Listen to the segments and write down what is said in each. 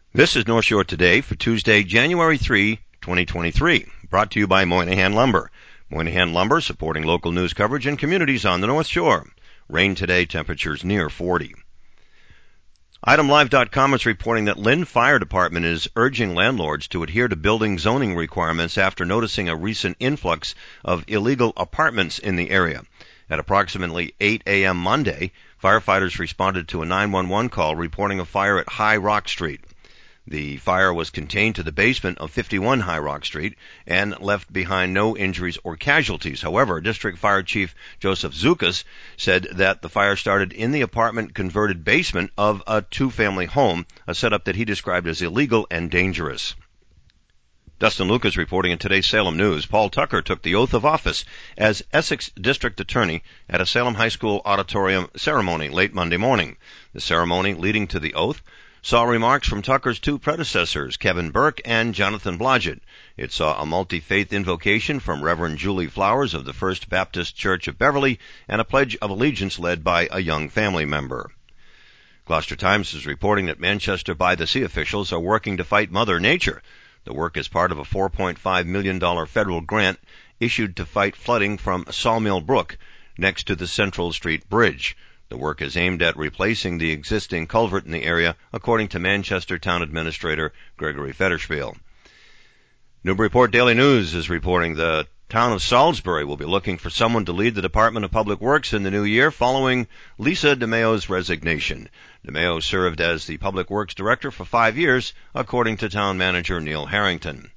This is North Shore Today for Tuesday, January 3, 2023, brought to you by Moynihan Lumber. Moynihan Lumber supporting local news coverage and communities on the North Shore. Rain today, temperatures near 40. ItemLive.com is reporting that Lynn Fire Department is urging landlords to adhere to building zoning requirements after noticing a recent influx of illegal apartments in the area. At approximately 8 a.m. Monday, firefighters responded to a 911 call reporting a fire at High Rock Street. The fire was contained to the basement of 51 High Rock Street and left behind no injuries or casualties. However, District Fire Chief Joseph Zukas said that the fire started in the apartment-converted basement of a two-family home, a setup that he described as illegal and dangerous. Dustin Lucas reporting in today's Salem News. Paul Tucker took the oath of office as Essex District Attorney at a Salem High School auditorium ceremony late Monday morning. The ceremony leading to the oath saw remarks from Tucker's two predecessors, Kevin Burke and Jonathan Blodgett. It saw a multi-faith invocation from Reverend Julie Flowers of the First Baptist Church of Beverly and a pledge of allegiance led by a young family member. Gloucester Times is reporting that Manchester by the Sea officials are working to fight Mother Nature. The work is part of a $4.5 million federal grant issued to fight flooding from Sawmill Brook next to the Central Street Bridge. The work is aimed at replacing the existing culvert in the area, according to Manchester Town Administrator Gregory Federspiel. Newburyport Daily News is reporting the town of Salisbury will be looking for someone to lead the Department of Public Works in the new year following Lisa DeMayo's resignation. DeMayo served as the Public Works Director for 5 years, according to Town Manager Neil Harrington.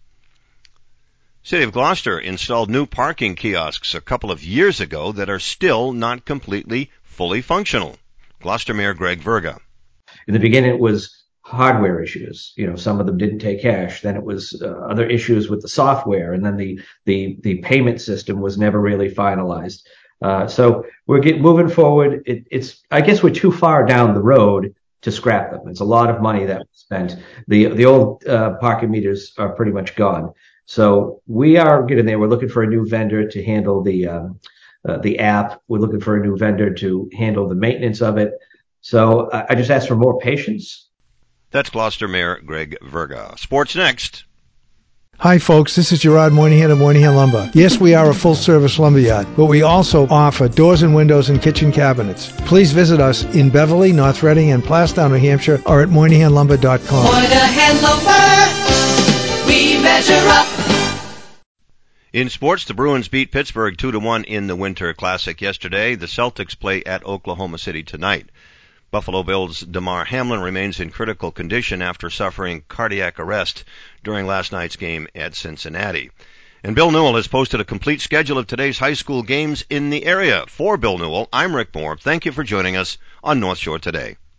City of Gloucester installed new parking kiosks a couple of years ago that are still not completely fully functional. Gloucester Mayor Greg Verga. In the beginning, it was hardware issues. Some of them didn't take cash. Then it was other issues with the software, and then the payment system was never really finalized. So we're moving forward. I guess we're too far down the road to scrap them. It's a lot of money that was spent. The old parking meters are pretty much gone. So we are getting there. We're looking for a new vendor to handle the app. We're looking for a new vendor to handle the maintenance of it. So I just ask for more patience. That's Gloucester Mayor Greg Verga. Sports next. Hi, folks. This is Gerard Moynihan of Moynihan Lumber. Yes, we are a full-service lumberyard, but we also offer doors and windows and kitchen cabinets. Please visit us in Beverly, North Reading, and Plastown, New Hampshire, or at MoynihanLumber.com. Moynihan Lumber, we measure up. In sports, the Bruins beat Pittsburgh 2-1 in the Winter Classic yesterday. The Celtics play at Oklahoma City tonight. Buffalo Bills' Damar Hamlin remains in critical condition after suffering cardiac arrest during last night's game at Cincinnati. And Bill Newell has posted a complete schedule of today's high school games in the area. For Bill Newell, I'm Rick Moore. Thank you for joining us on North Shore Today.